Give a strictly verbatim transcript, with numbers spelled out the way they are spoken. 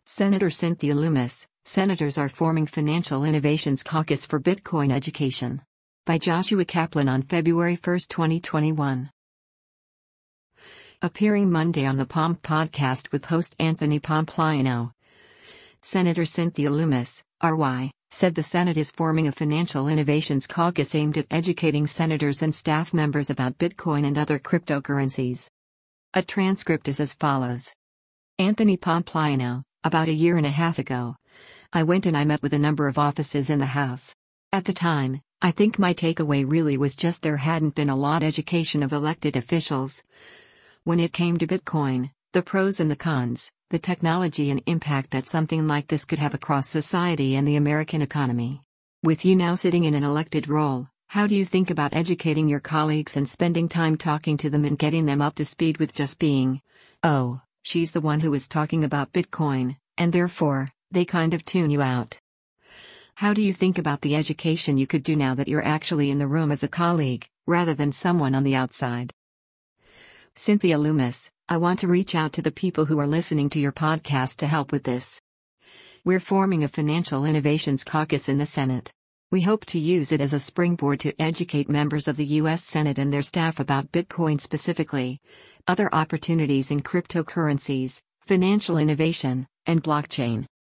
Senator Cynthia Lummis, Senators are forming Financial Innovations Caucus for Bitcoin Education. By Joshua Kaplan on February first, twenty twenty-one. Appearing Monday on the Pomp podcast with host Anthony Pompliano. Senator Cynthia Lummis, R Y, said the Senate is forming a Financial Innovations Caucus aimed at educating senators and staff members about Bitcoin and other cryptocurrencies. A transcript is as follows. Anthony Pompliano, about a year and a half ago, I went and I met with a number of offices in the House. At the time, I think my takeaway really was just there hadn't been a lot education of elected officials. When it came to Bitcoin, the pros and the cons, the technology and impact that something like this could have across society and the American economy. With you now sitting in an elected role, how do you think about educating your colleagues and spending time talking to them and getting them up to speed with just being, oh, she's the one who is talking about Bitcoin, and therefore, they kind of tune you out? How do you think about the education you could do now that you're actually in the room as a colleague, rather than someone on the outside? Cynthia Lummis, I want to reach out to the people who are listening to your podcast to help with this. We're forming a Financial Innovations Caucus in the Senate. We hope to use it as a springboard to educate members of the U S Senate and their staff about Bitcoin specifically, other opportunities in cryptocurrencies, financial innovation, and blockchain.